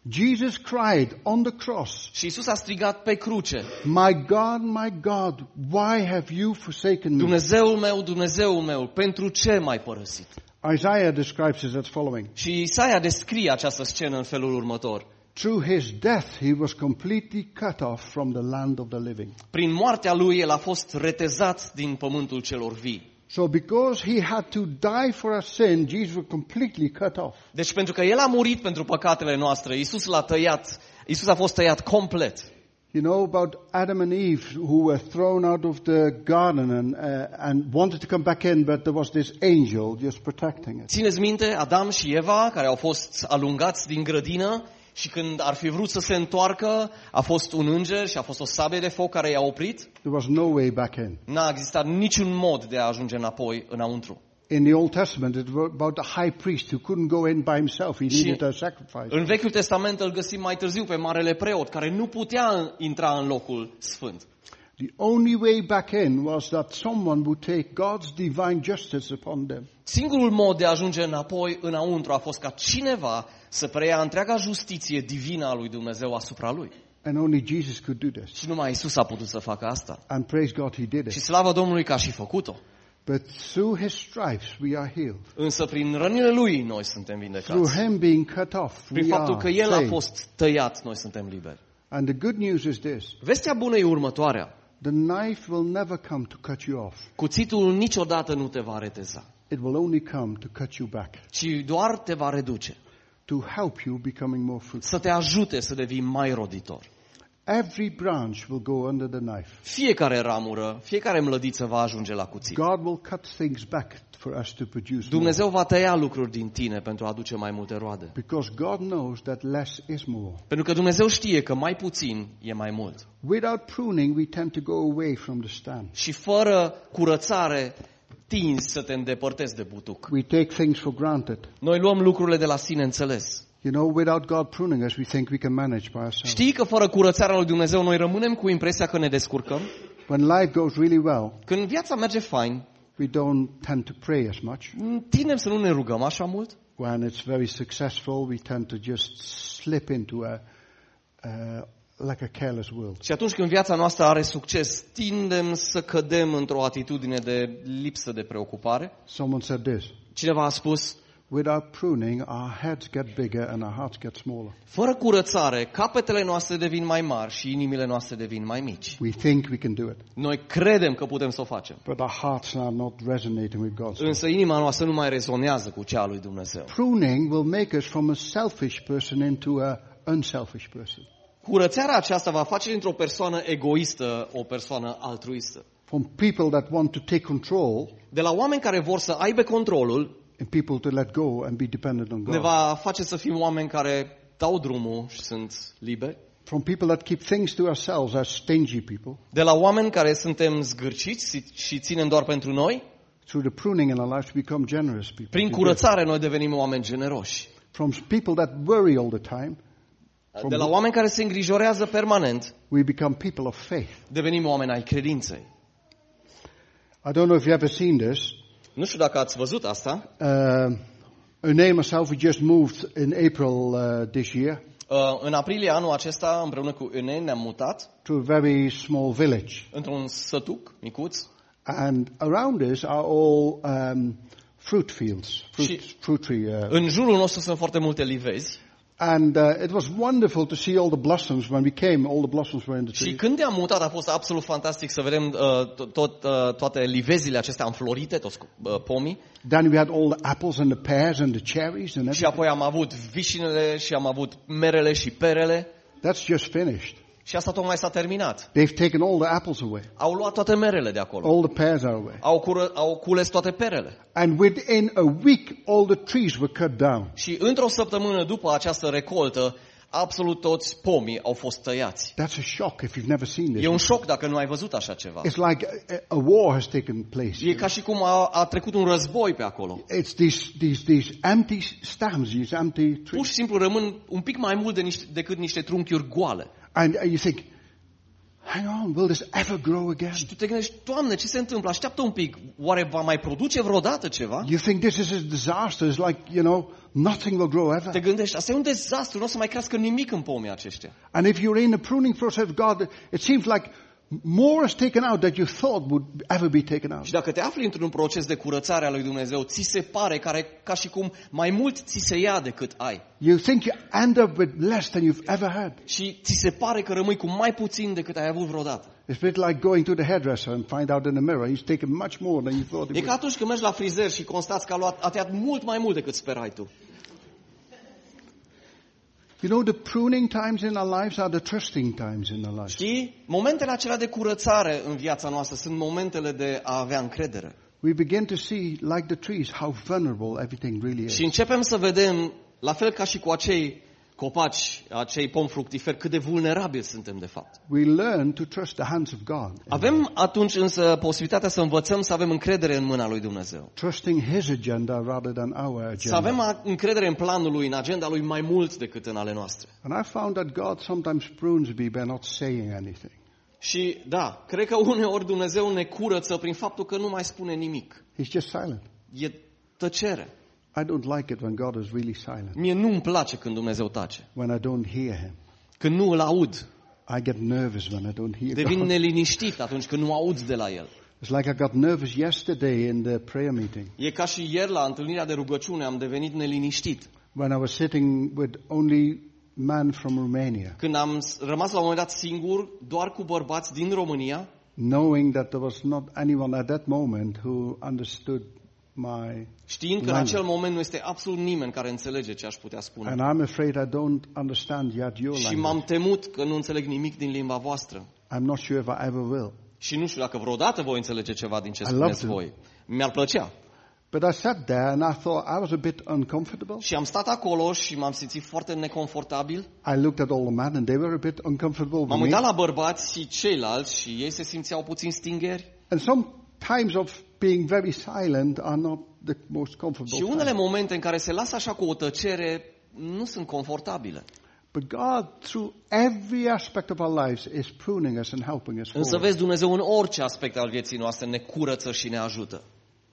Jesus cried on the cross, Și Iisus a strigat pe cruce: My God, my God, why have you forsaken me? Dumnezeul meu, Dumnezeul meu, pentru ce m-ai părăsit? Isaiah describes it as following. Și Isaia descrie această scenă în felul următor: Through his death he was completely cut off from the land of the living. Prin moartea lui el a fost retezat din pământul celor vii. So because he had to die for our sin, Jesus was completely cut off. Deci pentru că el a murit pentru păcatele noastre, Iisus l-a tăiat, Iisus a fost tăiat complet. You know about Adam and Eve who were thrown out of the garden and, uh, and wanted to come back in, but there was this angel just protecting it. Țineți minte Adam și Eva care au fost alungați din grădină și când ar fi vrut să se întoarcă, a fost un înger și a fost o sabie de foc care i-a oprit. There was no way back in. N-a existat niciun mod de a ajunge înapoi înăuntru. In the Old Testament, it was about the high priest who couldn't go in by himself. He needed a sacrifice. În Vechiul Testament îl găsim mai târziu pe marele preot, care nu putea intra în locul sfânt. The only way back in was that someone would take God's divine justice upon them. Singurul mod de a ajunge înapoi înăuntru a fost ca cineva să preia întreaga justiție divină a lui Dumnezeu asupra lui. And only Jesus could do this. Și numai Iisus a putut să facă asta. And praise God he did Și it. slavă Domnului că a și făcut-o. But through his stripes we are healed. Însă prin rănile lui noi suntem Through vindecați. him being cut off, Prin we faptul că are El a saved. fost tăiat, noi suntem liberi. And the good news is this. Vestea bună e următoarea. The knife will never come to cut you off. Cuțitul niciodată nu te va reteza, It will only come to cut you back, ci doar te va reduce, to help you becoming more fruitful. să te ajute să devii mai roditor. Every branch will go under the knife. Fiecare ramură, fiecare mlădiță va ajunge la cuțit. God will cut things back for us to produce more. Dumnezeu va tăia lucruri din tine pentru a aduce mai multe roade. Because God knows that less is more. Pentru că Dumnezeu știe că mai puțin e mai mult. Without pruning, we tend to go away from the stand. Și fără curățare tinzi să te îndepărtezi de butuc. We take things for granted. Noi luăm lucrurile de la sine înțeles. You know, without God pruning us, we think we can manage by ourselves. Știi că fără curățarea lui Dumnezeu noi rămânem cu impresia că ne descurcăm? When life goes really well, Când viața merge fain, we don't tend to pray as much. tindem să nu ne rugăm așa mult. When it's very successful, we tend to just slip into a, uh, like a careless world. Și atunci când viața noastră are succes, tindem să cădem într-o atitudine de lipsă de preocupare. Someone said this. Cineva a spus: Without pruning, our heads get bigger and our hearts get smaller. fără curățare, capetele noastre devin mai mari și inimile noastre devin mai mici. We think we can do it, Noi credem că putem să o facem, but our hearts are not resonating with God's. însă inima noastră nu mai rezonează cu cea a lui Dumnezeu. Pruning will make us from a selfish person into a unselfish person. Curățarea aceasta va face dintr-o persoană egoistă o persoană altruistă. From people that want to take control De la oameni care vor să aibă controlul, and people to let go and be dependent on ne God. va face să fim oameni care dau drumul și sunt liberi. From people that keep things to ourselves as stingy people. De la oameni care suntem zgârciți și ținem doar pentru noi, Through the pruning in our lives, we become generous people. prin curățare noi devenim oameni generoși. From people that worry all the time, De la oameni care se îngrijorează permanent, we become people of faith. devenim oameni ai credinței. I don't know if you've ever seen this. Nu știu dacă ați văzut asta. Uh, Ernest and myself, we just moved in April uh, this year Uh, În aprilie anul acesta, împreună cu Ene, ne-am mutat to a very small village. într-un sătuc micuț. And around us are all um, fruit fields, fruit, Și- fruit tree. Uh, În jurul nostru sunt foarte multe livezi. and uh, it was wonderful to see all the blossoms. When we came, all the blossoms were in the Și tree. când ne-am mutat a fost absolut fantastic să vedem uh, tot, tot, uh, toate livezile acestea înflorite, toți uh, pomii. Then we had all the apples and the pears and the cherries and Și everything. apoi am avut vișinele și am avut merele și perele. That's just finished. Și asta tocmai s-a terminat. They've taken all the apples away. Au luat toate merele de acolo. All the pears are away. Au, cură, au cules toate perele. And within a week, all the trees were cut down. Și într-o săptămână după această recoltă, absolut toți pomii au fost tăiați. That's a shock if you've never seen this. E un șoc dacă nu ai văzut așa ceva. It's like a, a war has taken place. E ca și cum a, a trecut un război pe acolo. It's these, these, these empty stems, these empty Pur trees. și simplu rămân un pic mai mult de niște, decât niște trunchiuri goale. And you think, hang on, will this ever grow again? Și tu te gândești, Doamne, ce se întâmplă? Așteaptă un pic. Oare va mai produce vreodată ceva? You think this is a disaster. It's like, you know, nothing will grow Te ever. gândești, asta e un dezastru, nu o să mai crească nimic în pomii aceștia. And if you're in a pruning process of God, it seems like more is taken out than you thought would ever be taken out. Și dacă te afli într-un proces de curățare a lui Dumnezeu, ți se pare care, ca și cum mai mult ți se ia decât ai. You think you end up with less than you've ever had. Și ți se pare că rămâi cu mai puțin decât ai avut vreodată. It's a bit like going to the hairdresser and find out in the mirror he's taken much more than you thought he E ca would. atunci când mergi la frizer și constați că a luat, a tăiat mult mai mult decât sperai tu. You know, the pruning times in our lives are the trusting times in our lives. Știi? Momentele acelea de curățare în viața noastră sunt momentele de a avea încredere. We begin to see, like the trees, how vulnerable everything really is. Și începem să vedem, la fel ca și cu acei copaci, acei pomi fructiferi, cât de vulnerabili suntem de fapt. We learn to trust the hands of God. Avem atunci însă posibilitatea să învățăm să avem încredere în mâna lui Dumnezeu. Trusting His agenda rather than our Să avem agenda. încredere în planul lui, în agenda lui mai mult decât în ale noastre. And I found that God sometimes prunes me by not saying anything. Și da, cred că uneori Dumnezeu ne curăță prin faptul că nu mai spune nimic. He's just silent. E tăcere. I don't like it when God is really silent, Mie nu-mi place când Dumnezeu tace. when I don't hear Him. Când nu îl aud. I get nervous when I don't hear Devin God. neliniștit atunci când nu aud de la El. It's like I got nervous yesterday in the prayer meeting E ca și ieri la întâlnirea de rugăciune am devenit neliniștit. when I was sitting with only men from Romania, Când am s- rămas la un moment dat singur, doar cu bărbați din România, knowing that there was not anyone at that moment who understood my, știind că în acel moment nu este absolut nimeni care înțelege ce aș putea spune. and I'm afraid I don't understand yet your Și language. m-am temut că nu înțeleg nimic din limba voastră. I'm not sure if I ever will. Și nu știu dacă vreodată voi înțelege ceva din ce I spuneți love to. voi. Mi-ar plăcea. But I sat there and I thought I was a bit uncomfortable. Și am stat acolo și m-am simțit foarte neconfortabil. I looked at all the men and they were a bit uncomfortable with M-am me. uitat la bărbați și ceilalți și ei se simțeau puțin stingeri. And some times of being very silent are not the most comfortable Și unele times. momente în care se lasă așa cu o tăcere nu sunt confortabile. But God, through every aspect of our lives, is pruning us and helping us Însă forward. vezi, Dumnezeu în orice aspect al vieții noastre ne curăță și ne ajută.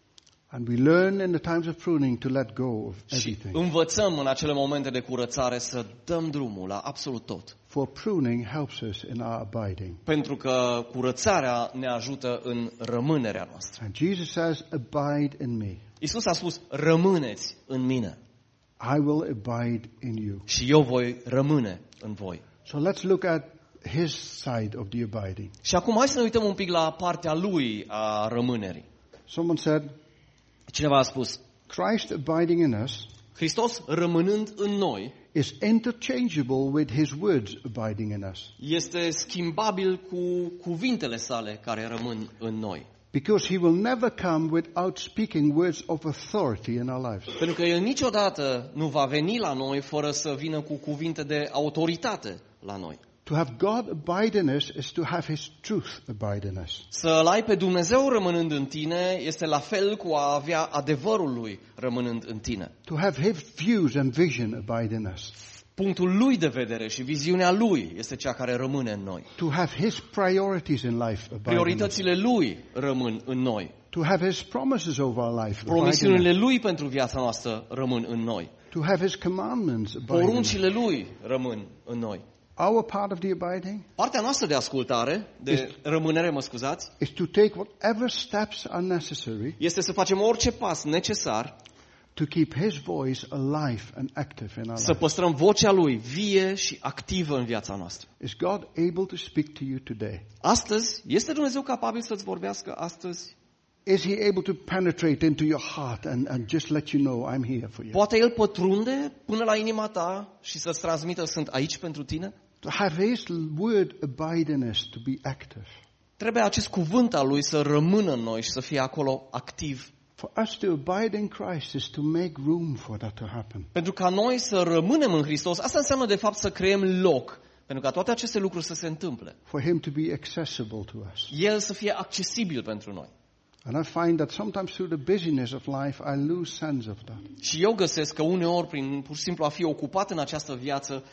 And we learn in the times of pruning to let go of Și everything. învățăm în acele momente de curățare să dăm drumul la absolut tot. For pruning helps us in our abiding. Pentru că curățarea ne ajută în rămânerea noastră. And Jesus says, abide in me. Iisus a spus, rămâneți în mine I will abide in you. și eu voi rămâne în voi. So let's look at his side of the abiding. Și acum hai să ne uităm un pic la partea lui a rămânerii. Someone said, Cineva a spus, Christ abiding in us Hristos rămânând în noi is interchangeable with his words abiding in us. este schimbabil cu cuvintele sale care rămân în noi. Because he will never come without speaking words of authority in our lives. Pentru că El niciodată nu va veni la noi fără să vină cu cuvinte de autoritate la noi. To have God abide in us is to have his truth abide in us. Să-L ai pe Dumnezeu rămânând în tine este la fel cu a avea adevărul Lui rămânând în tine. To have his views and vision abide in us. Punctul Lui de vedere și viziunea Lui este cea care rămâne în noi. To have his priorities in life abide in us. Prioritățile Lui rămân în noi. To have his promises over our life abide in Promisiunile us. Lui pentru viața noastră rămân în noi. To have his commandments abide in us. Poruncile Lui rămân în noi. Our part of the abiding Partea noastră de ascultare, de rămânere, mă scuzați, is to take whatever steps are necessary este să facem orice pas necesar to keep his voice alive and active in our să life. păstrăm vocea Lui vie și activă în viața noastră. Is God able to speak to you today? Astăzi, este Dumnezeu capabil să-ți vorbească astăzi? Is he able to penetrate into your heart and, and just let you know I'm here for you? Poate El pătrunde până la inima ta și să-ți transmită sunt aici pentru tine? To have his word abide in us, to be active. Trebuie acest cuvânt al Lui să rămână în noi și să fie acolo activ. For us to abide in Christ is to make room for that to happen. Pentru ca noi să rămânem în Hristos, asta înseamnă de fapt să creăm loc pentru ca toate aceste lucruri să se întâmple. For him to be accessible to us. El să fie accesibil pentru noi. And I find that sometimes through the busyness of life, I lose sense of that. Și eu găsesc că uneori, prin pur și simplu a fi ocupat în această viață,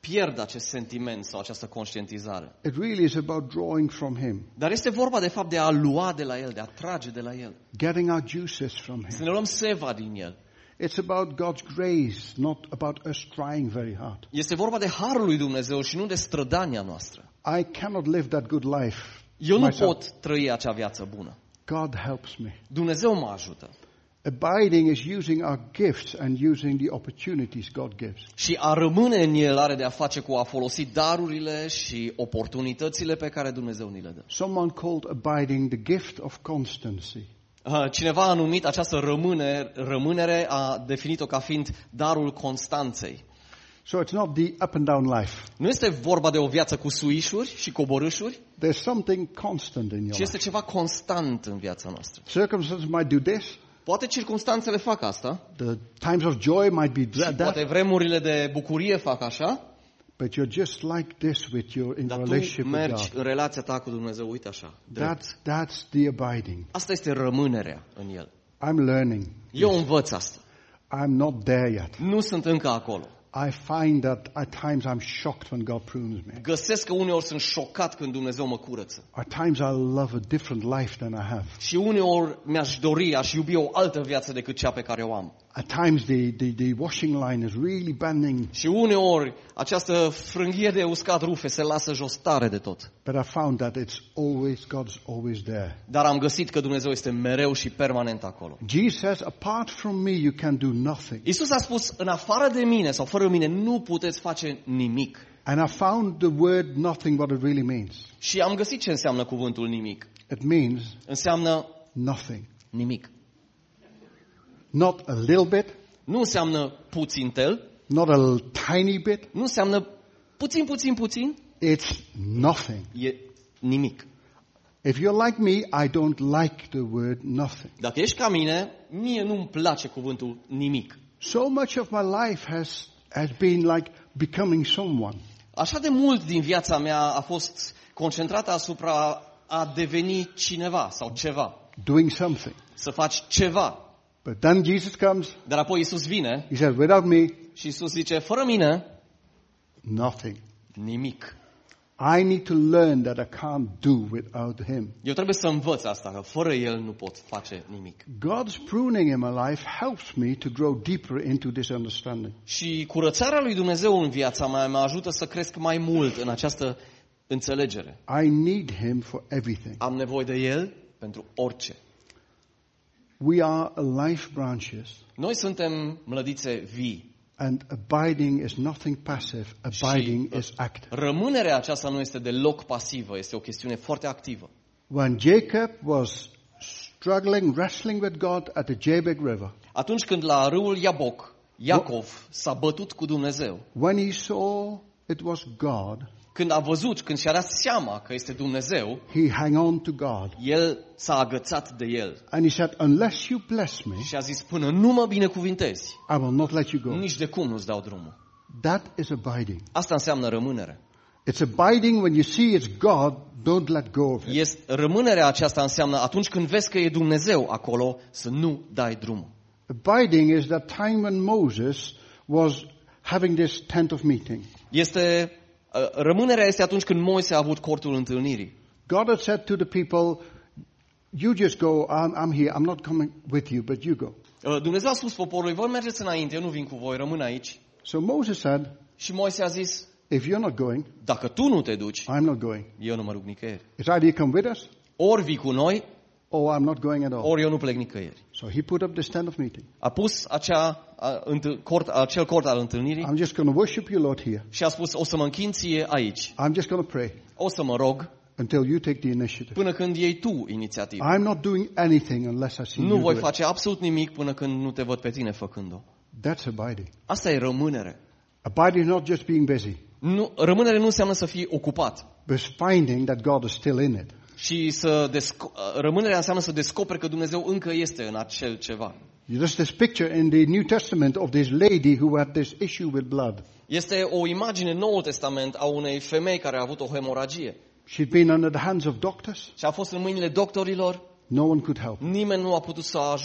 pierd acest sentiment sau această conștientizare. It really is about drawing from Him, Dar este vorba de fapt de a lua de la El, de a trage de la El. getting our juices from Să Him. ne luăm seva din El. It's about God's grace, not about us trying very hard. Este vorba de harul lui Dumnezeu și nu de strădania noastră. I cannot live that good life Eu nu myself. pot trăi acea viață bună. God helps me. Dumnezeu mă ajută. Abiding is using our gifts and using the opportunities God gives. Și a rămâne în El are de a face cu a folosi darurile și oportunitățile pe care Dumnezeu ni le dă. Someone called abiding the gift of constancy. Uh, Cineva a numit această rămâne, rămânere, a definit-o ca fiind darul constanței. So it's not the up and down life. Nu este vorba de o viață cu suișuri și coborâșuri, There's something constant in your ci life. este ceva constant în viața noastră. Circumstances might do this. Poate circumstanțele fac asta, The times of joy might be și that. poate vremurile de bucurie fac așa, But you're just like this with your in dar tu relationship with mergi God. în relația ta cu Dumnezeu, uite așa. drept. That's, that's the abiding. Asta este rămânerea în El. I'm learning. Eu învăț asta. I'm not there yet. Nu sunt încă acolo. I find that at times I'm shocked when God prunes me. Găsesc că uneori sunt șocat când Dumnezeu mă curăță. At times I love a different life than I have. Și uneori mi-aș dori, aș iubi o altă viață decât cea pe care o am. At times the, the, the washing line is really bending, Și uneori această frânghie de uscat rufe se lasă jos tare de tot. but I found that it's always, God's always there. Dar am găsit că Dumnezeu este mereu și permanent acolo. Jesus says, apart from me you can do nothing. Iisus a spus, în afară de mine sau fără mine nu puteți face nimic. And I found the word nothing what it really means. Și am găsit ce înseamnă cuvântul nimic. It means Înseamnă nothing. nimic. Not a little bit, Nu înseamnă puțintel, not a tiny bit. nu înseamnă puțin, puțin, puțin, It's nothing. e nimic. If you're like me, I don't like the word nothing. Dacă ești ca mine, mie nu-mi place cuvântul nimic. So much of my life has, has been like becoming someone. Așa de mult din viața mea a fost concentrată asupra a deveni cineva sau ceva. Doing something. Să faci ceva. But then Jesus comes, Dar apoi Iisus vine He says, without me, și Iisus zice, fără mine, nothing. nimic. I need to learn that I can't do without Him. Eu trebuie să învăț asta, că fără El nu pot face nimic. God's pruning in my life helps me to grow deeper into this understanding. Și curățarea lui Dumnezeu în viața mea mă ajută să cresc mai mult în această înțelegere. I need Him for everything. Am nevoie de El pentru orice. We are life branches, Noi suntem mlădițe vii. and abiding is nothing passive. Abiding Și is act. rămânerea aceasta nu este deloc pasivă, este o chestiune foarte activă. When Jacob was struggling, wrestling with God at the Jabbok River, Atunci când la râul Iaboc, Iacov s-a bătut cu Dumnezeu, when he saw it was God, când a văzut, când și-a dat seama că este Dumnezeu, he hung on to God. el s-a agățat de El And he said, unless you bless me, și a zis, până nu mă binecuvintezi, I will not let you go. nici de cum nu-ți dau drumul. That is abiding. Asta înseamnă rămânere. It's abiding when you see it's God, don't let go of it. Este, rămânerea aceasta înseamnă atunci când vezi că e Dumnezeu acolo, să nu dai drumul. Abiding is that time when Moses was having this tent of meeting. Este, uh, rămânerea este atunci când Moise a avut cortul întâlnirii. God had said to the people, you just go, I'm, I'm here, I'm not coming with you, but you go. Uh, Dumnezeu a spus poporului, voi mergeți înainte, eu nu vin cu voi, rămân aici. So Moses said, Și Moise a zis, if you're not going, dacă tu nu te duci, I'm not going. eu nu mă duc nicăieri. It's either you come with us, Ori vii cu noi, or I'm not going at all. ori eu nu plec nicăieri. So he put up this tent of meeting. A pus acea, a, întâ, cort, acel cort al întâlnirii I'm just going to worship you, Lord, here. și a spus, o să mă închin ție aici, I'm just going to pray o să mă rog until you take the initiative. până când iei tu inițiativa. I'm not doing anything unless I see Nu you voi do it. face absolut nimic până când nu te văd pe tine făcând-o. That's abiding. Asta e rămânere. Abiding is not just being busy, Nu, rămânere nu înseamnă să fii ocupat. but finding that God is still in it. Și să desco- rămânerea înseamnă să descoperi că Dumnezeu încă este în acel ceva. There's this picture in the New Testament of this lady who had this issue with blood. Este o imagine în Noul Testament a unei femei care a avut o hemoragie. She'd been under the hands of doctors. Și a fost în mâinile doctorilor, No one could help. nimeni nu a putut să o ajute.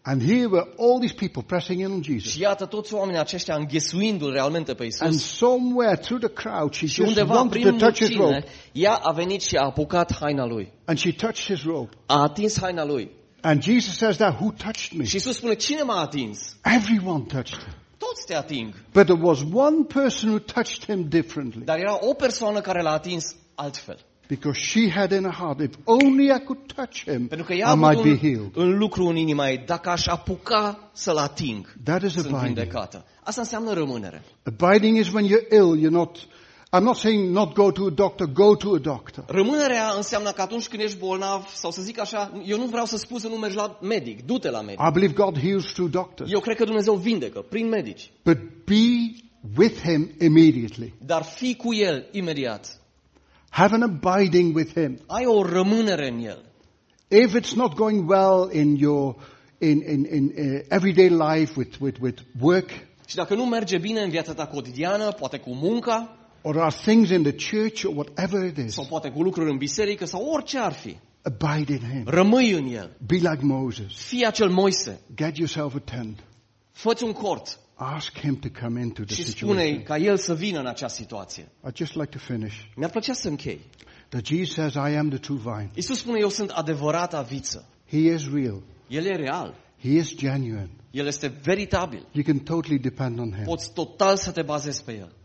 And here were all these people pressing in on Jesus. Și iată toți oamenii aceștia înghesuindu-l realmente pe And Isus. somewhere through the crowd, she Și just undeva wanted prin to touch his mulțime, robe. ea a venit și a apucat haina lui. And she touched his robe. A atins haina lui. And Jesus says that, who touched me? Și Isus spune, cine m-a atins? Everyone touched him. Toți te ating. But there was one person who touched him differently. Dar era o persoană care l-a atins altfel. Because she had in her heart, if only I could touch him, Pentru că ea a I might avut be un, healed. în lucru în inima ei, dacă aș apuca să-l ating, That is sunt abiding. vindecată. Asta înseamnă rămânere. Abiding is when you're ill, you're not, I'm not saying not go to a doctor, go to a doctor. Rămânerea înseamnă că atunci când ești bolnav, sau să zic așa, eu nu vreau să spun să nu mergi la medic, du-te la medic. I believe God heals through doctors. Eu cred că Dumnezeu vindecă prin medici, But be with him immediately. dar fii cu el imediat. Have an abiding with him. Ai o rămânere în el. If it's not going well in your in in in uh, everyday life with with with work, Și dacă nu merge bine în viața ta cotidiană, poate cu munca, or there are things in the church or whatever it is, sau poate cu lucruri în biserică, sau orice ar fi, abide in him. rămâi în el. Be like Moses. Fii acel Moise. Get yourself a tent. Fă-ți un cort Ask him to come into the și spune situation. ca el să vină în acea situație. I'd just like to finish. Mi-ar plăcea să închei. That Jesus says, I am the true vine. Iisus spune, eu sunt adevărata viță. He is real. El e real. He is genuine. El este veritabil. You can totally depend on him. Poți total să te bazezi pe el.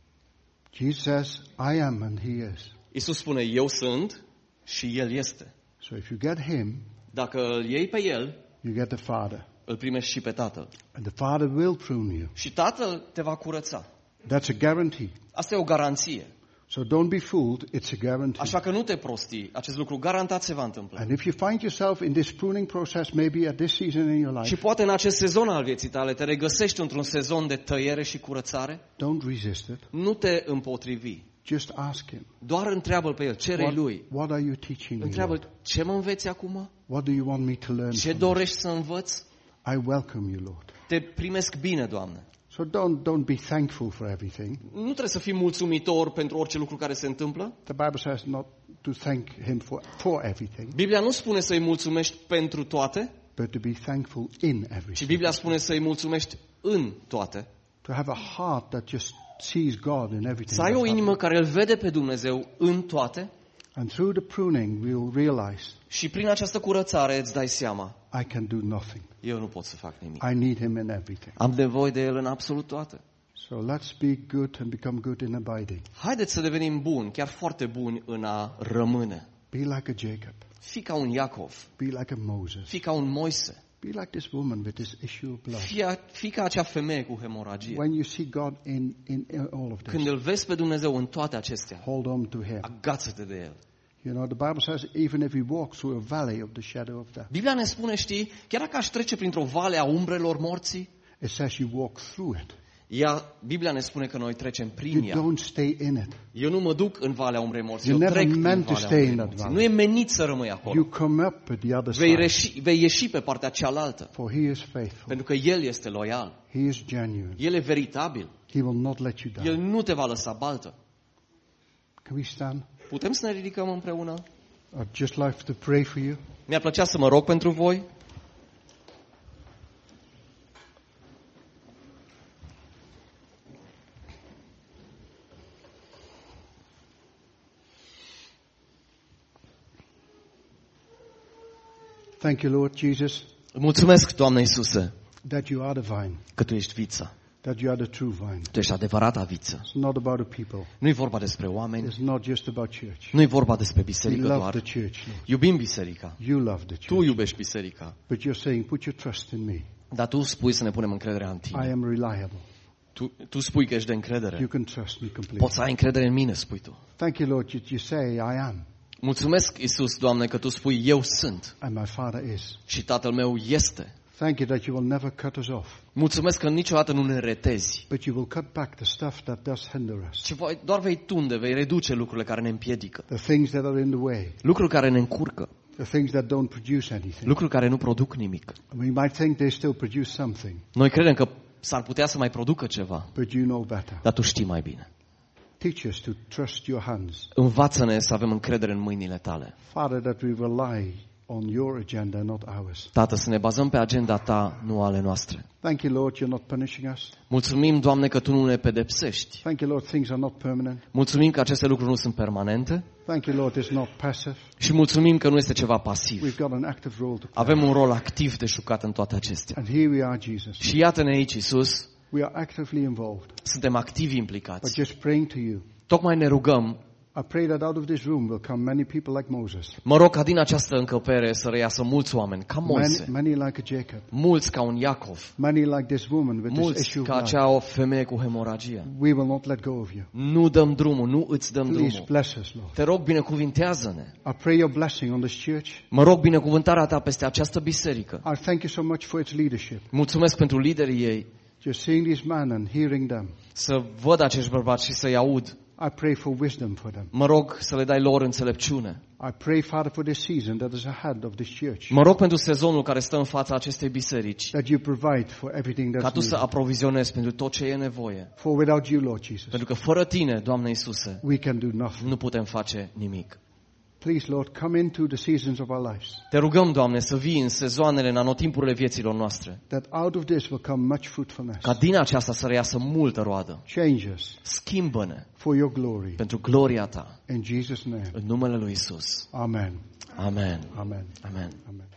Jesus says, I am and he is. Iisus spune, eu sunt și el este. So if you get him, Dacă îl iei pe el, you get the Father. îl primești și pe Tatăl. And the Father will prune you. Și Tatăl te va curăța. That's a guarantee. Asta e o garanție. So don't be fooled, it's a guarantee. Așa că nu te prostii. Acest lucru garantat se va întâmpla. And if you find yourself in this pruning process, maybe at this season in your Și life, poate în acest sezon al vieții tale te regăsești într-un sezon de tăiere și curățare, don't resist it. nu te împotrivi. Just ask him. Doar întreabă-l pe el, cere What, lui. what are you teaching me? Întreabă, Lord? ce mă înveți acum? What do you want me to learn? Ce from dorești să învăț? this? I welcome you, Lord. Te primesc bine, Doamne. So don't, don't be thankful for everything. Nu trebuie să fii mulțumitor pentru orice lucru care se întâmplă. The Bible says not to thank him for, for everything, Biblia nu spune să-i mulțumești pentru toate, but to be thankful in ci everything. Biblia spune să-i mulțumești în toate. To have a heart that just sees God in everything. Să ai that's o inimă happening. care îl vede pe Dumnezeu în toate And through the pruning, we'll realize și prin această curățare îți dai seama, I can do nothing. eu nu pot să fac nimic. I need him in everything. Am nevoie de El în absolut toate. So let's be good and become good in abiding. Haideți să devenim buni, chiar foarte buni în a rămâne. Be like a Jacob. Fii ca un Iacov, Be like a Moses. fii ca un Moise, Be like this woman with this issue of blood. fii, a, fii ca acea femeie cu hemoragie. When you see God in, in, in all of Când this, îl vezi pe Dumnezeu în toate acestea, hold on to him. agață-te de El. You know, the Bible says, even if we walk through a valley of the shadow of death, Biblia ne spune, știi, chiar dacă aș trece printr-o vale a umbrelor morții, it says you walk through it. ea, Biblia ne spune că noi trecem prin You ea. don't stay in it. Eu nu mă duc în valea umbrei morții, You eu never trec prin meant to valea stay umbrei in that morții. valley. Nu e menit să rămâi acolo. You come up at the other Vei, side. reși, vei ieși pe partea cealaltă, For he is faithful. pentru că El este loial. He is genuine. El e veritabil. He will not let you El down. nu te va lăsa baltă. Can we stand? Putem să ne ridicăm împreună? I'd just like to pray for you. Mi-ar plăcea să mă rog pentru voi. Thank you, Lord Jesus, Mulțumesc, Doamne Iisuse, that you are the vine, că Tu ești vița. that you are the true vine. Tu ești adevărata viță. It's not about the people. Nu e vorba despre oameni, It's not just about church. nu e vorba despre We biserică love doar. the church, Lord. Iubim biserica. You love the Tu church. iubești biserica. But you're saying, put your trust in me. Dar Tu spui să ne punem încrederea în I Tine. am reliable. Tu, tu spui că ești de You încredere. can trust me completely. Poți să ai încredere în mine, spui Tu. Thank you, Lord, that you say, I am, Mulțumesc, Iisus, Doamne, că Tu spui eu sunt and my Father is. și Tatăl meu este. Thank you that you will never cut us off, Mulțumesc că niciodată nu ne retezi, but you will cut back the stuff that does hinder us, ci voi- doar vei tunde, vei reduce lucrurile care ne împiedică, the things that are in the way, lucruri care ne încurcă, the things that don't produce anything. lucruri care nu produc nimic. We might think they still produce something, Noi credem că s-ar putea să mai producă ceva, but you know better. dar Tu știi mai bine. Teach us to trust your hands. Învață-ne să avem încredere în mâinile Tale. Father, that we rely on your agenda, not ours. Tată, să ne bazăm pe agenda Ta, nu ale noastre. Thank you, Lord, you're not punishing us. Mulțumim, Doamne, că Tu nu ne pedepsești. Thank you, Lord, things are not permanent. Mulțumim că aceste lucruri nu sunt permanente. Thank you, Lord, it's not passive. Și mulțumim că nu este ceva pasiv. We've got an active role to play. Avem un rol activ de jucat în toate acestea. And here we are, Jesus. Și iată-ne aici, Iisus, We are actively involved. suntem activi But implicați. just praying to you. Tocmai ne rugăm, I pray that out of this room will come many people like Moses. mă rog ca din această încăpere să reiasă mulți oameni, ca Many, Moise, many like a Jacob. mulți ca un Iacov, Many like this woman with this mulți issue of ca blood. acea o femeie cu hemoragie. We will not let go of you. Nu dăm drumul, nu îți dăm Please drumul. bless us, Lord. Te rog, binecuvintează-ne. I pray your blessing on this church. Mă rog binecuvântarea Ta peste această biserică. I thank you so much for its leadership. Mulțumesc pentru liderii ei, Just seeing these men and hearing them. să văd acești bărbați și să-i aud. I pray for wisdom for them. Mă rog să le dai lor înțelepciune. I pray, Father, for this season that is ahead of this church. Mă rog pentru sezonul care stă în fața acestei biserici, That you provide for everything ca that's Tu să needed. aprovizionezi pentru tot ce e nevoie. For without you, Lord Jesus, Pentru că fără Tine, Doamne Iisuse, we can do nothing. nu putem face nimic. Please, Lord, come into the seasons of our lives. Te rugăm, Doamne, să vii în sezoanele, în anotimpurile vieților noastre, That out of this will come much fruitfulness. ca din aceasta să reiasă multă roadă. Change us Schimbă-ne for your glory. pentru gloria Ta, In Jesus' name. în numele Lui Isus. Amen. Amen. Amen. Amen. Amen.